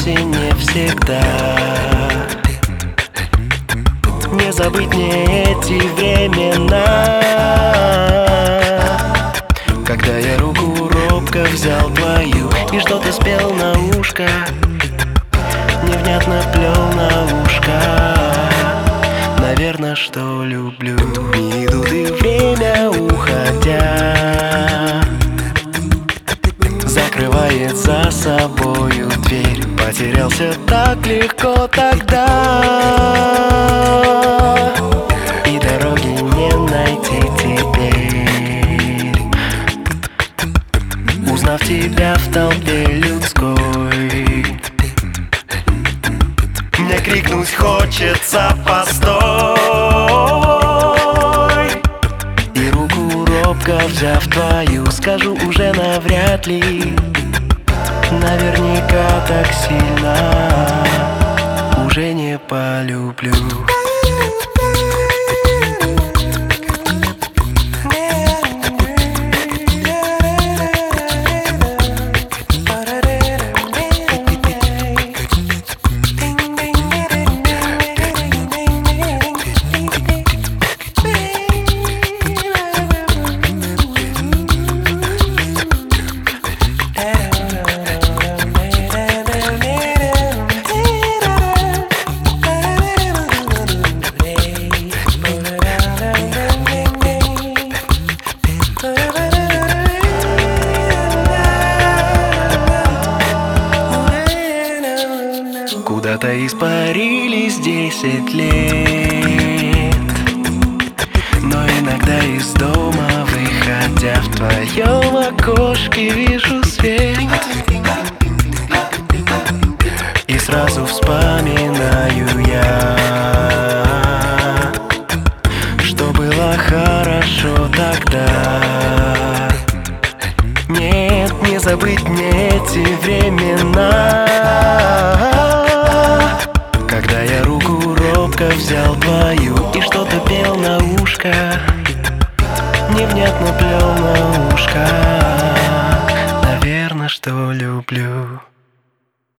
вовсе не всегда. Не забыть мне эти времена, когда я руку робко взял твою и что-то спел на ушко, невнятно плел на ушко. Наверно, что люблю. Не идут и время, уходя, закрывает за собою дверь. Потерялся так легко тогда, и дороги не найти теперь. Узнав тебя в толпе людской, мне крикнуть хочется: постой! И руку робко взяв твою, скажу уже навряд ли, наверняка так сильно уже не полюблю. Куда-то испарились 10 лет, но иногда из дома, выходя, в твоем окошке вижу свет. И сразу вспоминаю я, что было хорошо тогда. Нет, не забыть мне эти времена, когда я руку робко взял твою и что-то пел на ушко, невнятно плел на ушко. Наверно, что люблю.